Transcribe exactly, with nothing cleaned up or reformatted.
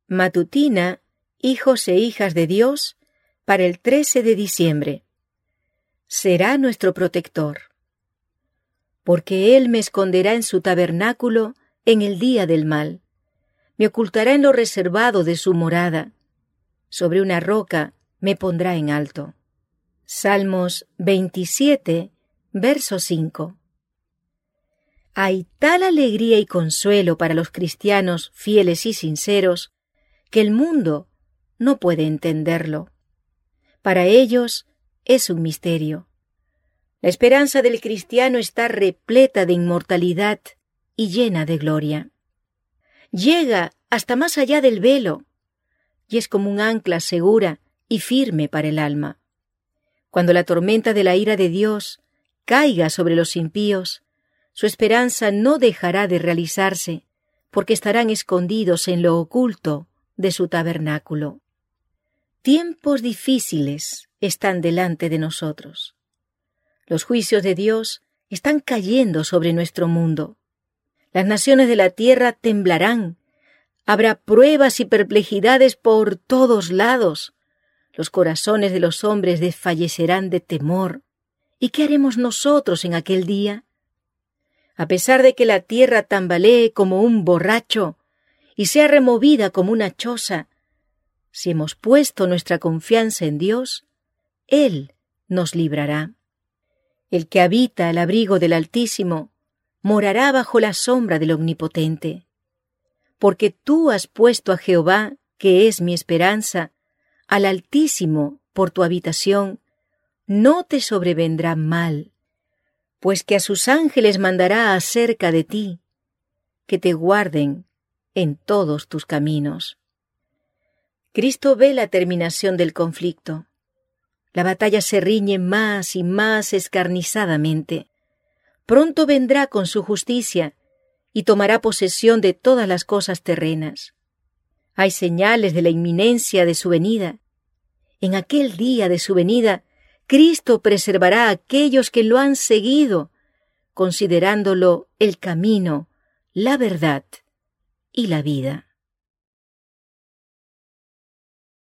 Matutina, hijos e hijas de Dios, para el trece de diciembre. Será nuestro protector. Porque Él me esconderá en su tabernáculo en el día del mal. Me ocultará en lo reservado de su morada. Sobre una roca me pondrá en alto. Salmos veintisiete, verso cinco. Hay tal alegría y consuelo para los cristianos fieles y sinceros que el mundo no puede entenderlo. Para ellos es un misterio. La esperanza del cristiano está repleta de inmortalidad y llena de gloria. Llega hasta más allá del velo y es como un ancla segura y firme para el alma. Cuando la tormenta de la ira de Dios caiga sobre los impíos, su esperanza no dejará de realizarse, porque estarán escondidos en lo oculto de su tabernáculo. Tiempos difíciles están delante de nosotros. Los juicios de Dios están cayendo sobre nuestro mundo. Las naciones de la tierra temblarán. Habrá pruebas y perplejidades por todos lados. Los corazones de los hombres desfallecerán de temor. ¿Y qué haremos nosotros en aquel día? A pesar de que la tierra tambalee como un borracho y sea removida como una choza, si hemos puesto nuestra confianza en Dios, Él nos librará. El que habita al abrigo del Altísimo morará bajo la sombra del Omnipotente. Porque tú has puesto a Jehová, que es mi esperanza, al Altísimo por tu habitación, no te sobrevendrá mal, pues que a sus ángeles mandará acerca de ti, que te guarden en todos tus caminos. Cristo ve la terminación del conflicto. La batalla se riñe más y más escarnizadamente. Pronto vendrá con su justicia y tomará posesión de todas las cosas terrenas. Hay señales de la inminencia de su venida. En aquel día de su venida, Cristo preservará a aquellos que lo han seguido, considerándolo el camino, la verdad y la vida.